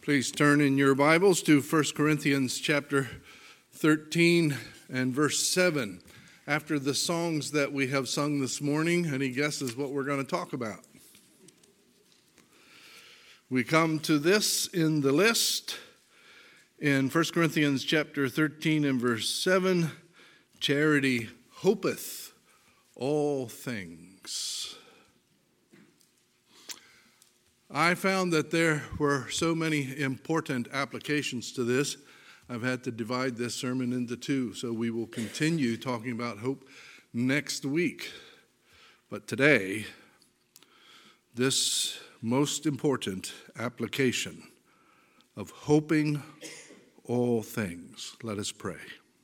Please turn in your Bibles to 1 Corinthians chapter 13 and verse 7. After the songs that we have sung this morning, any guesses what we're going to talk about? We come to this in the list in 1 Corinthians chapter 13 and verse 7. Charity hopeth all things. I found that there were so many important applications to this. I've had to divide this sermon into two, so we will continue talking about hope next week. But today, this most important application of hoping all things. Let us pray.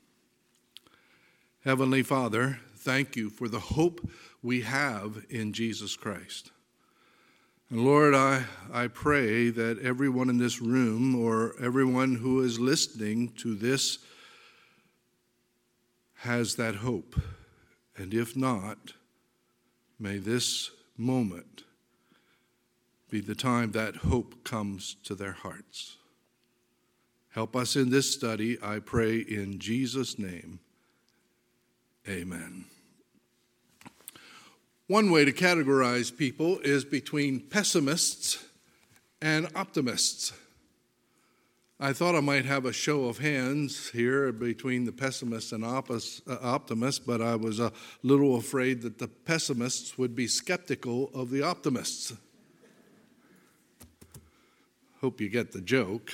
Heavenly Father, thank you for the hope we have in Jesus Christ. And Lord, I pray that everyone in this room or everyone who is listening to this has that hope. And if not, may this moment be the time that hope comes to their hearts. Help us in this study, I pray in Jesus' name. Amen. One way to categorize people is between pessimists and optimists. I thought I might have a show of hands here between the pessimists and optimists, but I was a little afraid that the pessimists would be skeptical of the optimists. Hope you get the joke.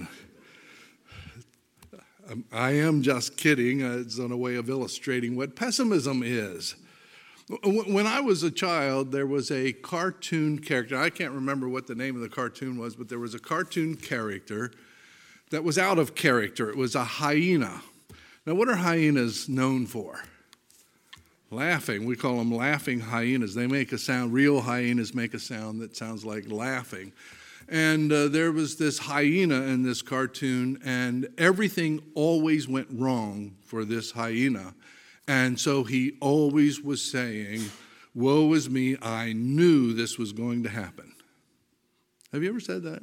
I am just kidding. It's on a way of illustrating what pessimism is. When I was a child, there was a cartoon character. I can't remember what the name of the cartoon was, but there was a cartoon character that was out of character. It was a hyena. Now, what are hyenas known for? Laughing. We call them laughing hyenas. They make a sound. Real hyenas make a sound that sounds like laughing. And there was this hyena in this cartoon, and everything always went wrong for this hyena. And so he always was saying, woe is me, I knew this was going to happen. Have you ever said that?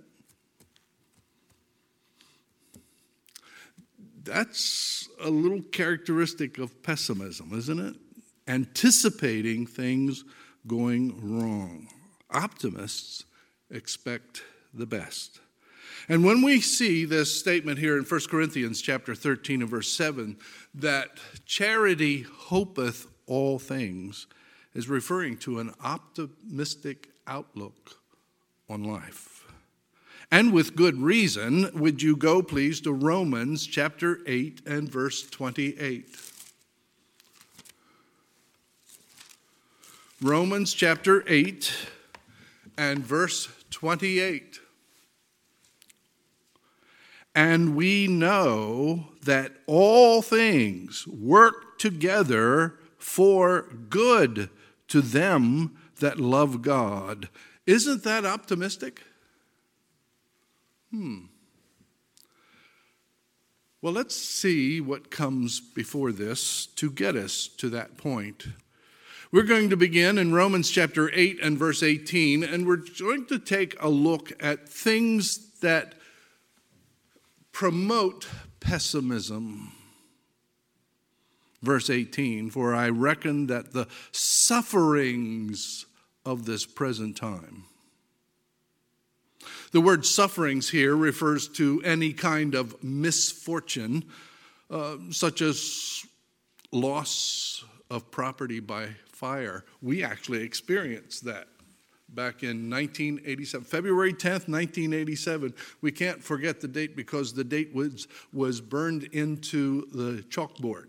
That's a little characteristic of pessimism, isn't it? Anticipating things going wrong. Optimists expect the best. And when we see this statement here in 1 Corinthians chapter 13 and verse 7, that charity hopeth all things, is referring to an optimistic outlook on life. And with good reason, would you go please to Romans chapter 8 and verse 28. Romans chapter 8 and verse 28. And we know that all things work together for good to them that love God. Isn't that optimistic? Well, let's see what comes before this to get us to that point. We're going to begin in Romans chapter 8 and verse 18, and we're going to take a look at things that promote pessimism. Verse 18, for I reckon that the sufferings of this present time. The word sufferings here refers to any kind of misfortune, such as loss of property by fire. We actually experienced that back in 1987, February 10th, 1987. We can't forget the date because the date was burned into the chalkboard.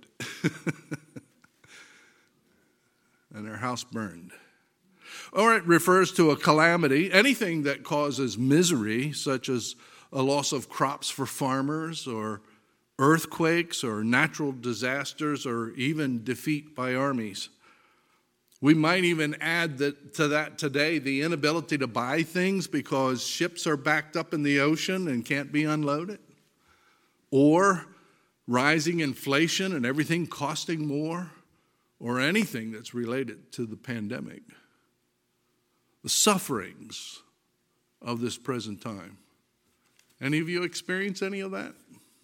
And our house burned. Or it refers to a calamity, anything that causes misery, such as a loss of crops for farmers, or earthquakes, or natural disasters, or even defeat by armies. We might even add to that today the inability to buy things because ships are backed up in the ocean and can't be unloaded. Or rising inflation and everything costing more. Or anything that's related to the pandemic. The sufferings of this present time. Any of you experience any of that?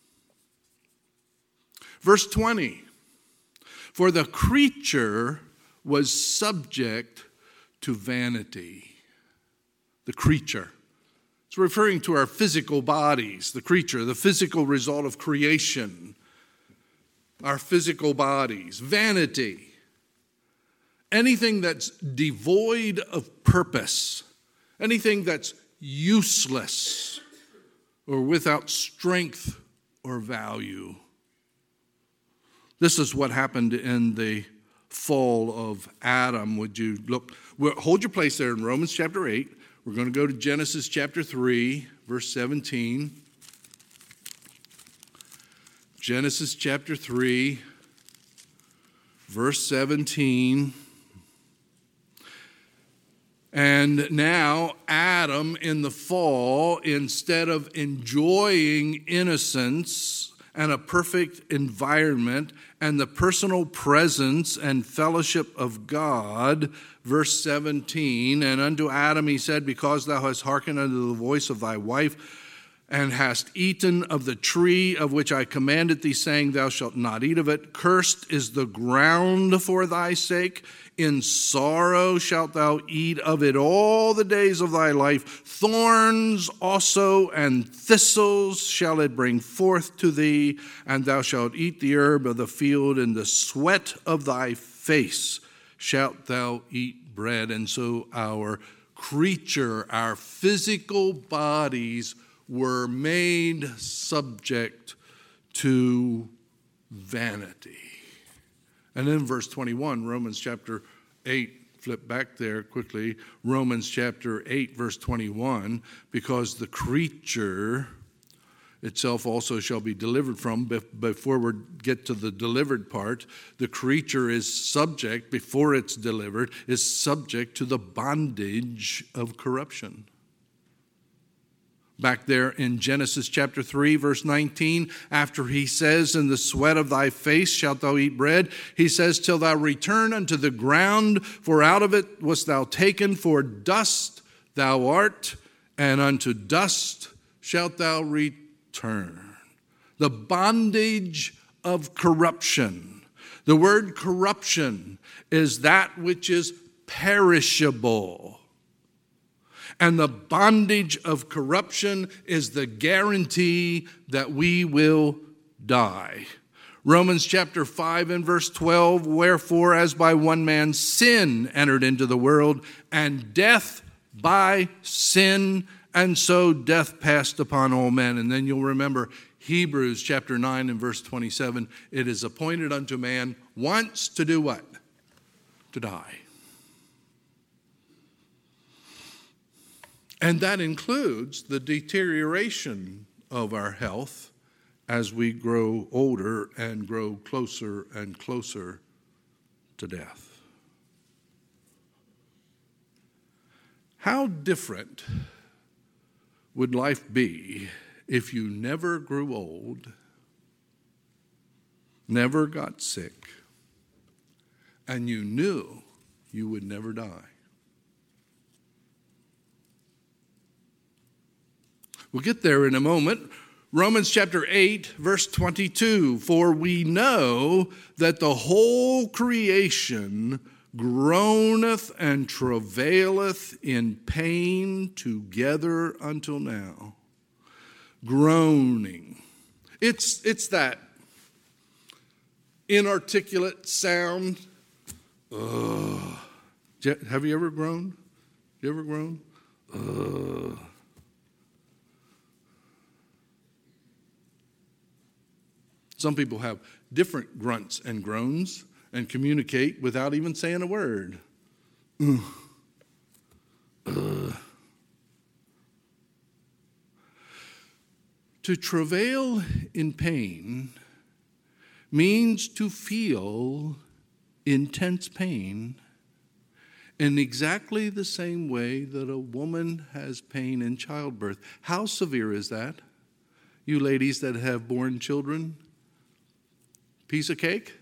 Verse 20. For the creature was subject to vanity. The creature. It's referring to our physical bodies, the creature, the physical result of creation. Our physical bodies. Vanity. Anything that's devoid of purpose. Anything that's useless or without strength or value. This is what happened in the fall of Adam. Would you look? Hold your place there in Romans chapter 8. We're going to go to Genesis chapter 3, verse 17. Genesis chapter 3, verse 17. And now Adam in the fall, instead of enjoying innocence and a perfect environment and the personal presence and fellowship of God, verse 17, and unto Adam he said, because thou hast hearkened unto the voice of thy wife, and hast eaten of the tree of which I commanded thee, saying, thou shalt not eat of it. Cursed is the ground for thy sake. In sorrow shalt thou eat of it all the days of thy life. Thorns also and thistles shall it bring forth to thee, and thou shalt eat the herb of the field. In the sweat of thy face shalt thou eat bread. And so our creature, our physical bodies were made subject to vanity. And then verse 21, Romans chapter 8, flip back there quickly, Romans chapter 8, verse 21, because the creature itself also shall be delivered from. Before we get to the delivered part, the creature is subject, before it's delivered, is subject to the bondage of corruption. Back there in Genesis chapter 3, verse 19, after he says, in the sweat of thy face shalt thou eat bread, he says, till thou return unto the ground, for out of it wast thou taken, for dust thou art, and unto dust shalt thou return. The bondage of corruption. The word corruption is that which is perishable. And the bondage of corruption is the guarantee that we will die. Romans chapter 5 and verse 12, wherefore as by one man sin entered into the world, and death by sin, and so death passed upon all men. And then you'll remember Hebrews chapter 9 and verse 27, it is appointed unto man once to do what? To die. And that includes the deterioration of our health as we grow older and grow closer and closer to death. How different would life be if you never grew old, never got sick, and you knew you would never die? We'll get there in a moment. Romans chapter 8, verse 22, for we know that the whole creation groaneth and travaileth in pain together until now. Groaning. It's that inarticulate sound. Have you ever groaned? You ever groaned? Some people have different grunts and groans and communicate without even saying a word. To travail in pain means to feel intense pain in exactly the same way that a woman has pain in childbirth. How severe is that? You ladies that have born children? Piece of cake?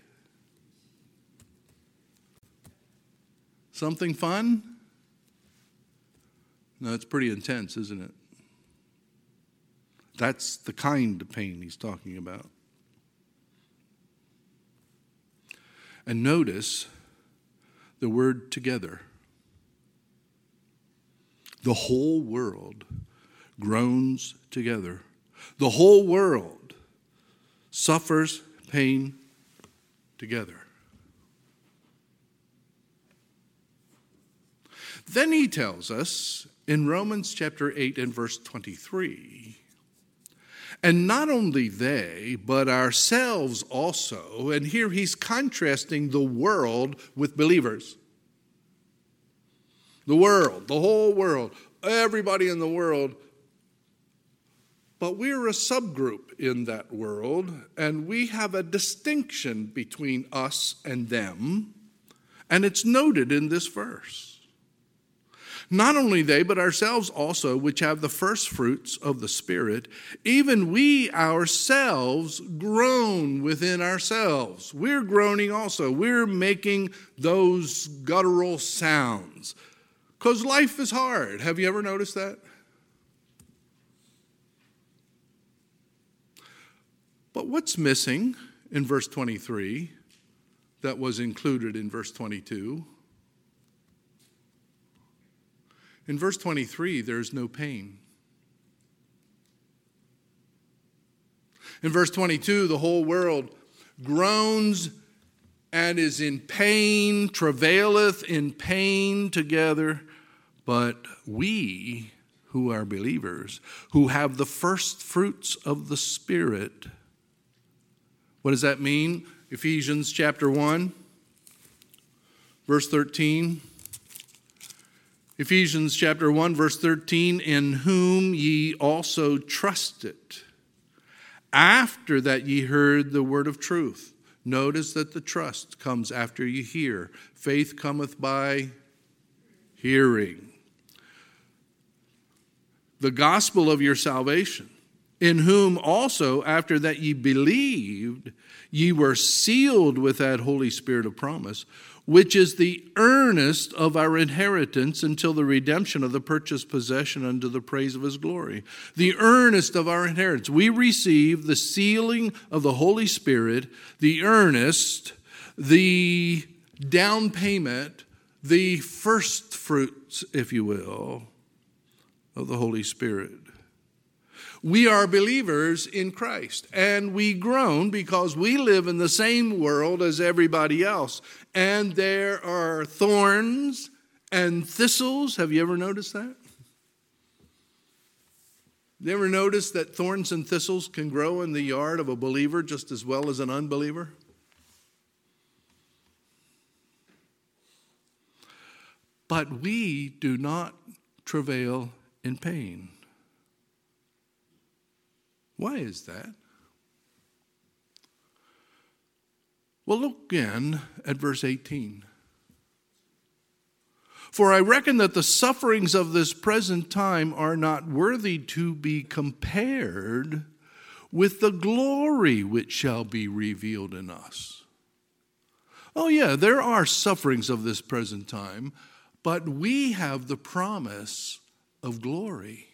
Something fun? No, it's pretty intense, isn't it? That's the kind of pain he's talking about. And notice the word together. The whole world groans together. The whole world suffers pain together. Then he tells us in Romans chapter 8 and verse 23, and not only they, but ourselves also, and here he's contrasting the world with believers. The world, the whole world, everybody in the world. But we're a subgroup in that world, and we have a distinction between us and them, and it's noted in this verse. Not only they, but ourselves also, which have the first fruits of the Spirit, even we ourselves groan within ourselves. We're groaning also. We're making those guttural sounds. Because life is hard. Have you ever noticed that? But what's missing in verse 23 that was included in verse 22? In verse 23, there's no pain. In verse 22, the whole world groans and is in pain, travaileth in pain together. But we, who are believers, who have the first fruits of the Spirit, what does that mean? Ephesians chapter 1, verse 13. Ephesians chapter 1, verse 13, in whom ye also trusted, after that ye heard the word of truth. Notice that the trust comes after you hear. Faith cometh by hearing. The gospel of your salvation, in whom also, after that ye believed, ye were sealed with that Holy Spirit of promise, which is the earnest of our inheritance until the redemption of the purchased possession unto the praise of his glory. The earnest of our inheritance. We receive the sealing of the Holy Spirit, the earnest, the down payment, the first fruits, if you will, of the Holy Spirit. We are believers in Christ, and we groan because we live in the same world as everybody else. And there are thorns and thistles. Have you ever noticed that? You ever notice that thorns and thistles can grow in the yard of a believer just as well as an unbeliever? But we do not travail in pain. Why is that? Well, look again at verse 18. For I reckon that the sufferings of this present time are not worthy to be compared with the glory which shall be revealed in us. Oh yeah, there are sufferings of this present time, but we have the promise of glory.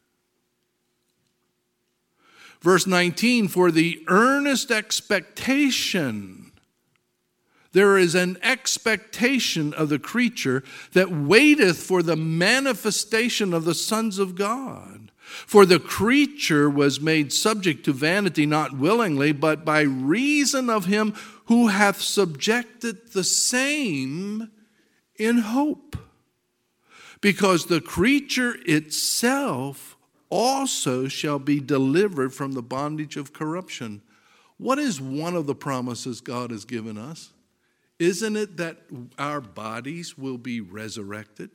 Verse 19, for the earnest expectation. There is an expectation of the creature that waiteth for the manifestation of the sons of God. For the creature was made subject to vanity, not willingly, but by reason of him who hath subjected the same in hope. Because the creature itself also shall be delivered from the bondage of corruption. What is one of the promises God has given us? Isn't it that our bodies will be resurrected?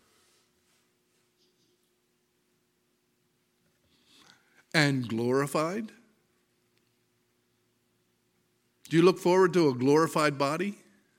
And glorified? Do you look forward to a glorified body?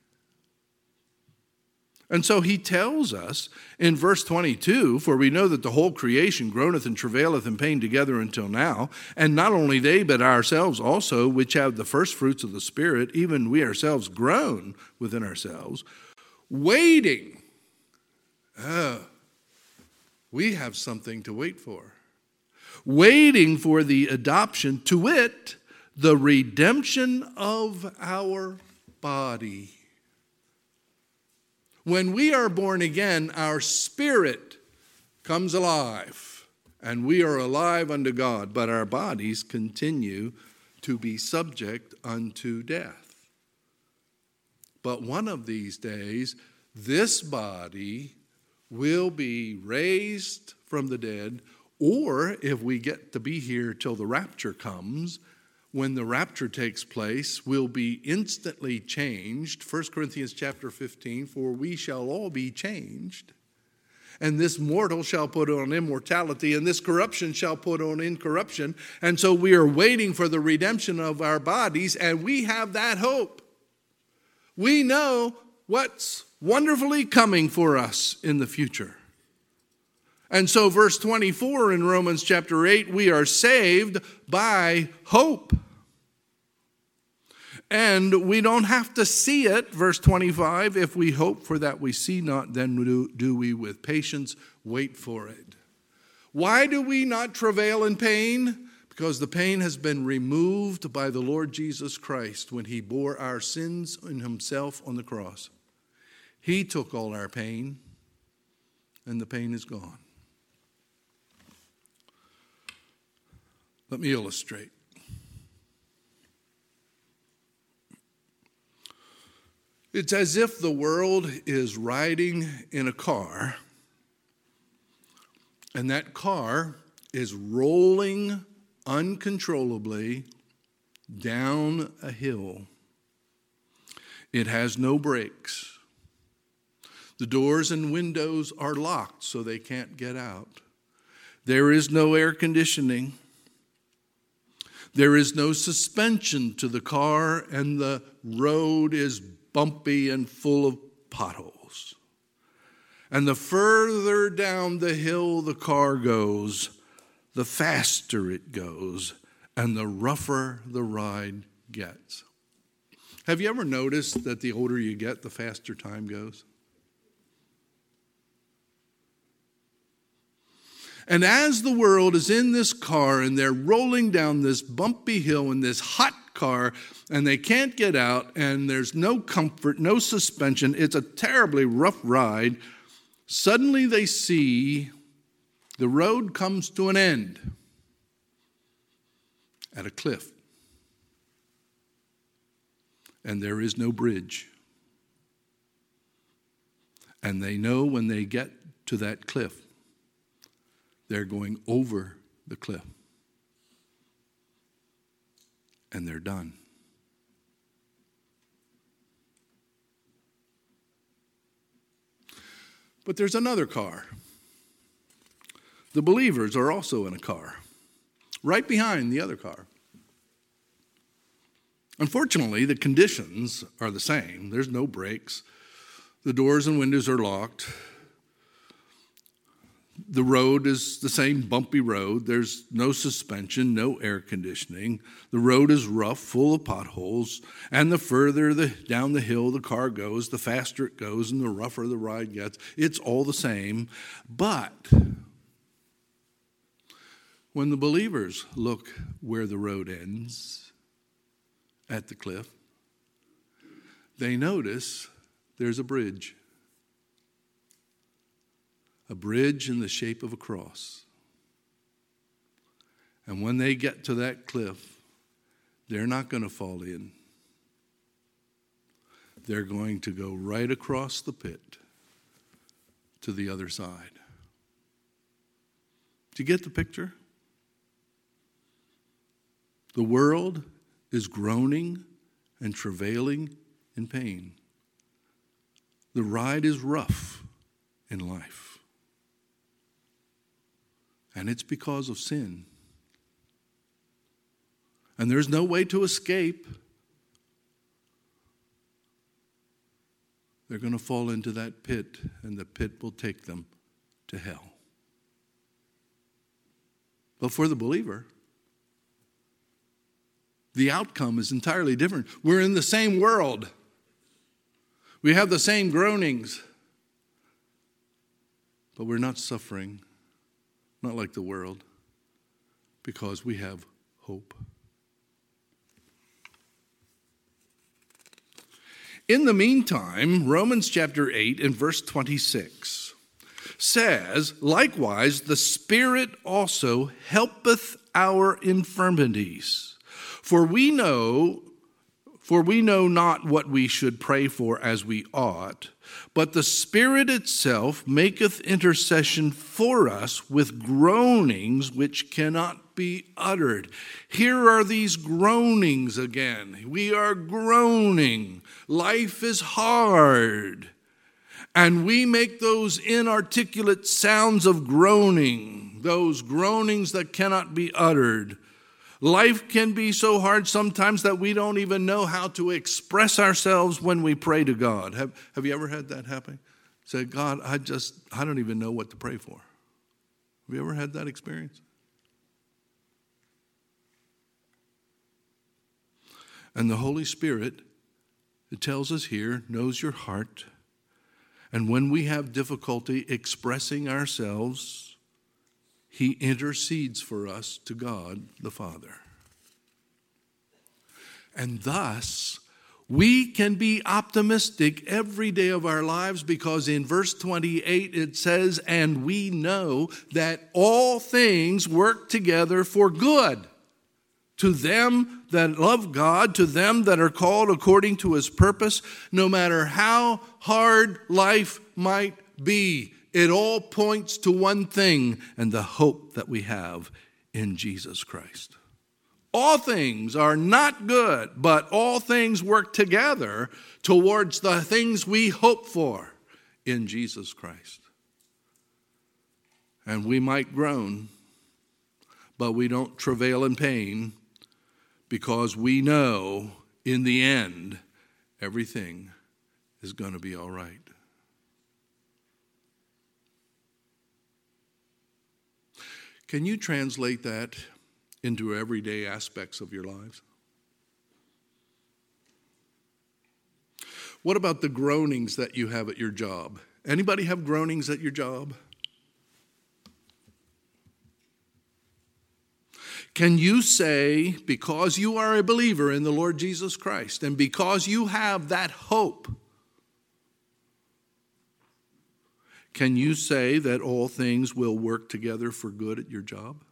And so he tells us in verse 22, for we know that the whole creation groaneth and travaileth in pain together until now. And not only they, but ourselves also, which have the first fruits of the Spirit, even we ourselves groan within ourselves, waiting. We have something to wait for. waiting for the adoption, to wit, the redemption of our body. When we are born again, our spirit comes alive, and we are alive unto God, but our bodies continue to be subject unto death. But one of these days, this body will be raised from the dead, or if we get to be here till the rapture comes, when the rapture takes place, we'll be instantly changed. 1 Corinthians chapter 15, for we shall all be changed. And this mortal shall put on immortality, and this corruption shall put on incorruption. And so we are waiting for the redemption of our bodies, and we have that hope. We know what's wonderfully coming for us in the future. And so verse 24 in Romans chapter 8, we are saved by hope. And we don't have to see it, verse 25, if we hope for that we see not, then do we with patience wait for it. Why do we not travail in pain? Because the pain has been removed by the Lord Jesus Christ when he bore our sins in himself on the cross. He took all our pain, and the pain is gone. Let me illustrate. It's as if the world is riding in a car, and that car is rolling uncontrollably down a hill. It has no brakes. The doors and windows are locked so they can't get out. There is no air conditioning. There is no suspension to the car, and the road is bumpy and full of potholes. And the further down the hill the car goes, the faster it goes, and the rougher the ride gets. Have you ever noticed that the older you get, the faster time goes? And as the world is in this car and they're rolling down this bumpy hill in this hot car and they can't get out and there's no comfort, no suspension, it's a terribly rough ride, suddenly they see the road comes to an end at a cliff. And there is no bridge. And they know when they get to that cliff, they're going over the cliff. And they're done. But there's another car. The believers are also in a car, right behind the other car. Unfortunately, the conditions are the same. There's no brakes. The doors and windows are locked. The road is the same bumpy road. There's no suspension, no air conditioning. The road is rough, full of potholes. And the further down the hill the car goes, the faster it goes and the rougher the ride gets. It's all the same. But when the believers look where the road ends, at the cliff, they notice there's a bridge. A bridge in the shape of a cross. And when they get to that cliff, they're not going to fall in. They're going to go right across the pit to the other side. Do you get the picture? The world is groaning and travailing in pain. The ride is rough in life. And it's because of sin. And there's no way to escape. They're going to fall into that pit, and the pit will take them to hell. But for the believer, the outcome is entirely different. We're in the same world. We have the same groanings. But we're not suffering, not like the world. because we have hope. In the meantime, Romans chapter 8 and verse 26 says, likewise, the Spirit also helpeth our infirmities. For we know not what we should pray for as we ought, but the Spirit itself maketh intercession for us with groanings which cannot be uttered. Here are these groanings again. We are groaning. Life is hard. And we make those inarticulate sounds of groaning, those groanings that cannot be uttered. Life can be so hard sometimes that we don't even know how to express ourselves when we pray to God. Have you ever had that happen? Say, God, I don't even know what to pray for. Have you ever had that experience? And the Holy Spirit, it tells us here, knows your heart. And when we have difficulty expressing ourselves, He intercedes for us to God the Father. And thus, we can be optimistic every day of our lives because in verse 28 it says, and we know that all things work together for good to them that love God, to them that are called according to His purpose, no matter how hard life might be. It all points to one thing, and the hope that we have in Jesus Christ. All things are not good, but all things work together towards the things we hope for in Jesus Christ. And we might groan, but we don't travail in pain because we know in the end everything is going to be all right. Can you translate that into everyday aspects of your lives? What about the groanings that you have at your job? Anybody have groanings at your job? Can you say, because you are a believer in the Lord Jesus Christ, and because you have that hope, can you say that all things will work together for good at your job?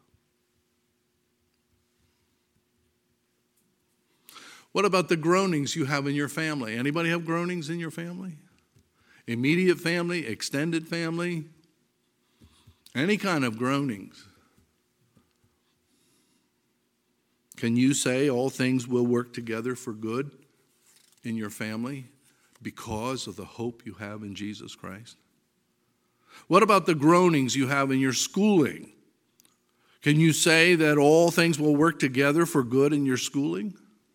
What about the groanings you have in your family? Anybody have groanings in your family? Immediate family, extended family, any kind of groanings. Can you say all things will work together for good in your family because of the hope you have in Jesus Christ? What about the groanings you have in your schooling? Can you say that all things will work together for good in your schooling?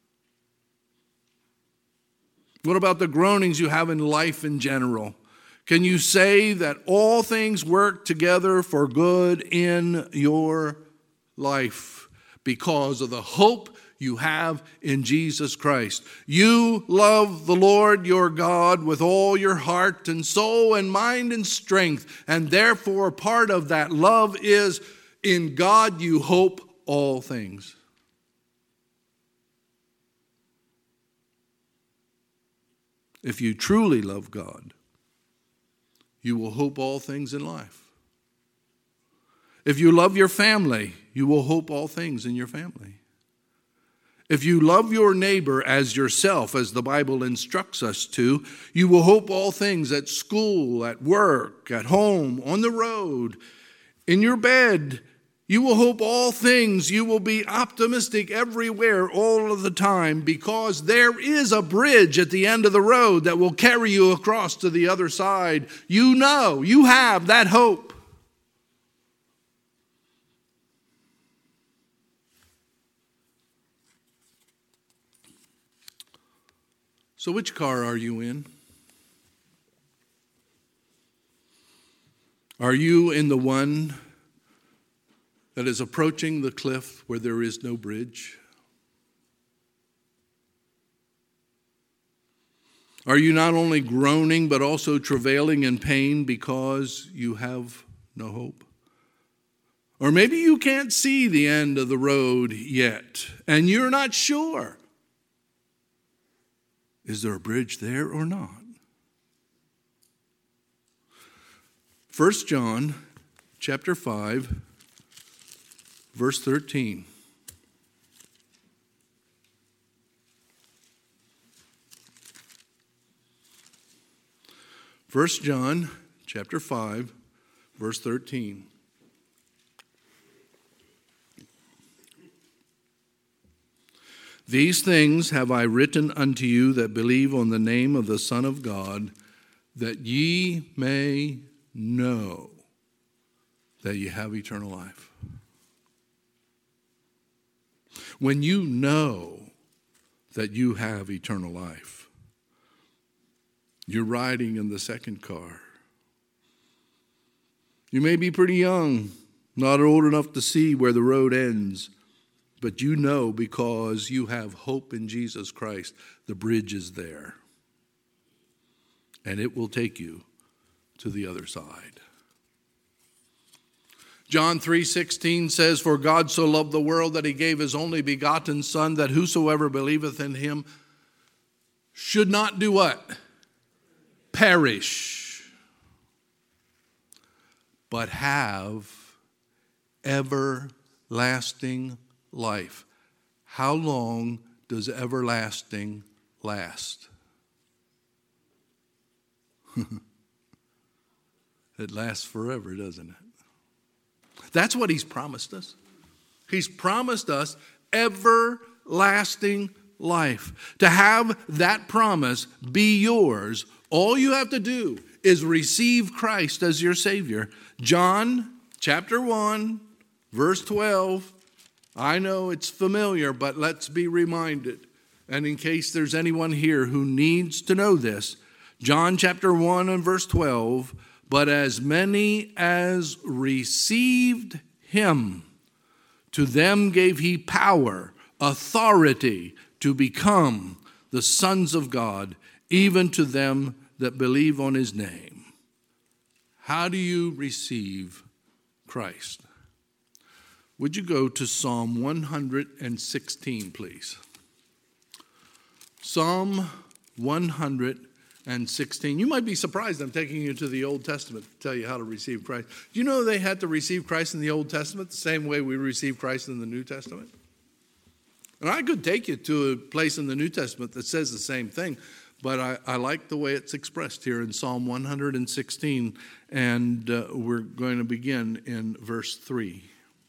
What about the groanings you have in life in general? Can you say that all things work together for good in your life because of the hope you have in Jesus Christ? You love the Lord your God with all your heart and soul and mind and strength, and therefore part of that love is in God you hope all things. If you truly love God, you will hope all things in life. If you love your family, you will hope all things in your family. If you love your neighbor as yourself, as the Bible instructs us to, you will hope all things at school, at work, at home, on the road, in your bed. You will hope all things. You will be optimistic everywhere, all of the time, because there is a bridge at the end of the road that will carry you across to the other side. You know, you have that hope. So which car are you in? Are you in the one that is approaching the cliff where there is no bridge? Are you not only groaning but also travailing in pain because you have no hope? Or maybe you can't see the end of the road yet, and you're not sure. Is there a bridge there or not? 1 John chapter 5, verse 13. 1 John chapter 5, verse 13. These things have I written unto you that believe on the name of the Son of God, that ye may know that ye have eternal life. When you know that you have eternal life, you're riding in the second car. You may be pretty young, not old enough to see where the road ends, but you know because you have hope in Jesus Christ, the bridge is there. And it will take you to the other side. John 3:16 says, For God so loved the world that he gave his only begotten Son, that whosoever believeth in him should not do what? Perish, but have everlasting life. How long does everlasting last? It lasts forever, doesn't it? That's what he's promised us. He's promised us everlasting life. To have that promise be yours, all you have to do is receive Christ as your Savior. John chapter 1, verse 12. I know it's familiar, but let's be reminded. And in case there's anyone here who needs to know this, John chapter 1 and verse 12, but as many as received him, to them gave he power, authority to become the sons of God, even to them that believe on his name. How do you receive Christ? Would you go to Psalm 116, please? Psalm 116. You might be surprised I'm taking you to the Old Testament to tell you how to receive Christ. Do you know they had to receive Christ in the Old Testament the same way we receive Christ in the New Testament? And I could take you to a place in the New Testament that says the same thing, but I like the way it's expressed here in Psalm 116, and we're going to begin in verse 3.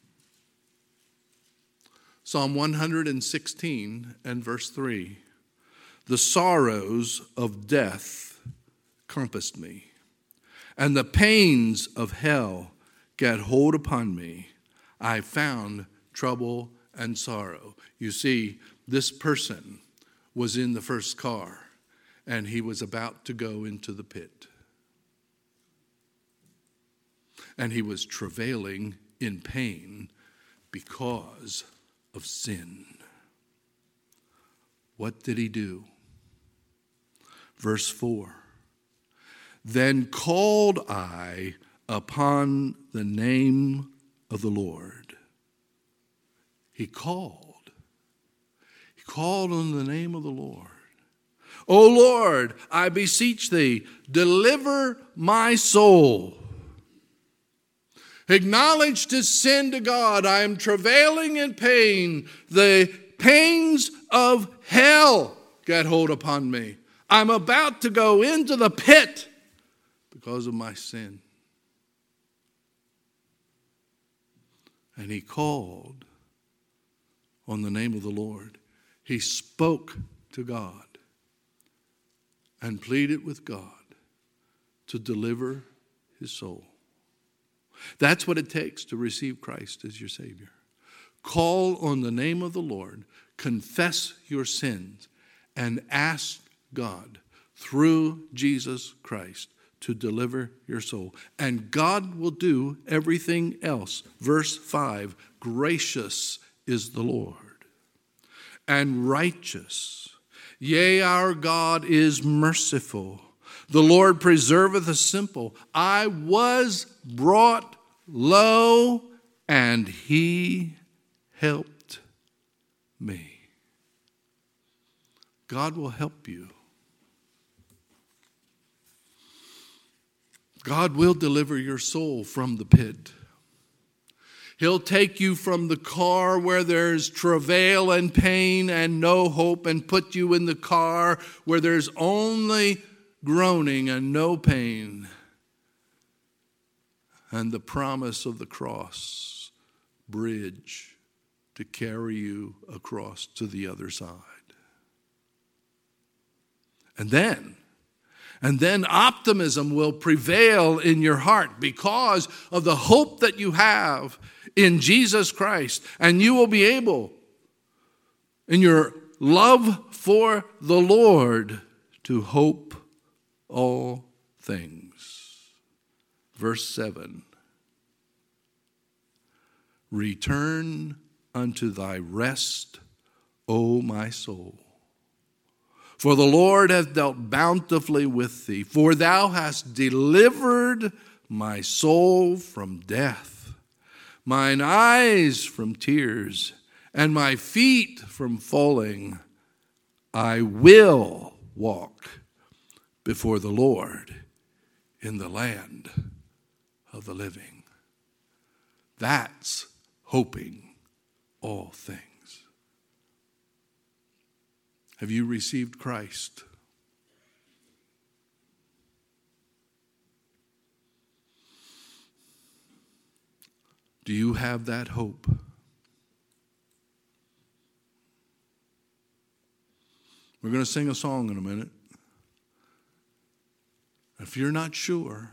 Psalm 116 and verse 3. The sorrows of death compassed me, and the pains of hell gat hold upon me. I found trouble and sorrow. You see, this person was in the first car, and he was about to go into the pit. And he was travailing in pain because of sin. What did he do? Verse 4. Then called I upon the name of the Lord. He called. He called on the name of the Lord. O Lord, I beseech thee, deliver my soul. Acknowledged his sin to God. I am travailing in pain. The pains of hell got hold upon me. I'm about to go into the pit because of my sin. And he called on the name of the Lord. He spoke to God and pleaded with God to deliver his soul. That's what it takes to receive Christ as your Savior. Call on the name of the Lord, confess your sins, and ask God through Jesus Christ to deliver your soul. And God will do everything else. Verse 5, gracious is the Lord and righteous. Yea, our God is merciful. The Lord preserveth the simple. I was brought low, and he helped me. God will help you. God will deliver your soul from the pit. He'll take you from the car where there's travail and pain and no hope and put you in the car where there's only groaning and no pain and the promise of the cross bridge to carry you across to the other side. And then optimism will prevail in your heart because of the hope that you have in Jesus Christ. And you will be able, in your love for the Lord, to hope all things. Verse 7. Return unto thy rest, O my soul. For the Lord hath dealt bountifully with thee, for thou hast delivered my soul from death, mine eyes from tears, and my feet from falling. I will walk before the Lord in the land of the living. That's hoping all things. Have you received Christ? Do you have that hope? We're going to sing a song in a minute. If you're not sure,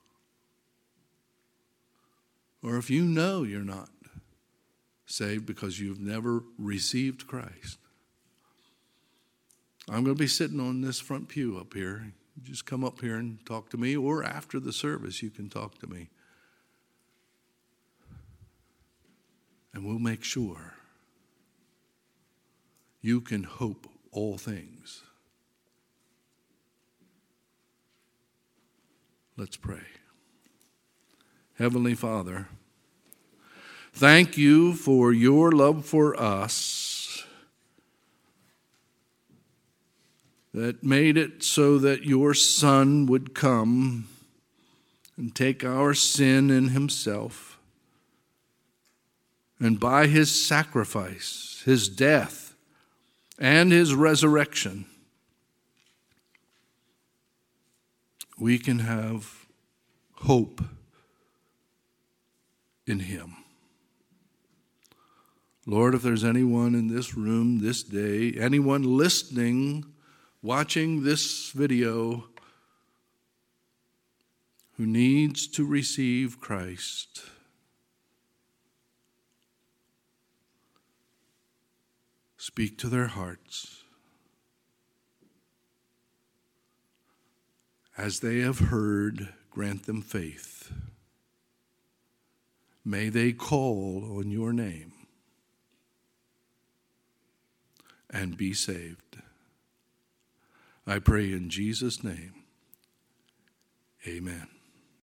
or if you know you're not saved because you've never received Christ, I'm going to be sitting on this front pew up here. Just come up here and talk to me, or after the service you can talk to me. And we'll make sure you can hope all things. Let's pray. Heavenly Father, thank you for your love for us that made it so that your Son would come and take our sin in himself. And by his sacrifice, his death, and his resurrection, we can have hope in him. Lord, if there's anyone in this room this day, anyone listening, watching this video, who needs to receive Christ, speak to their hearts. As they have heard, grant them faith. May they call on your name and be saved. I pray in Jesus' name, amen.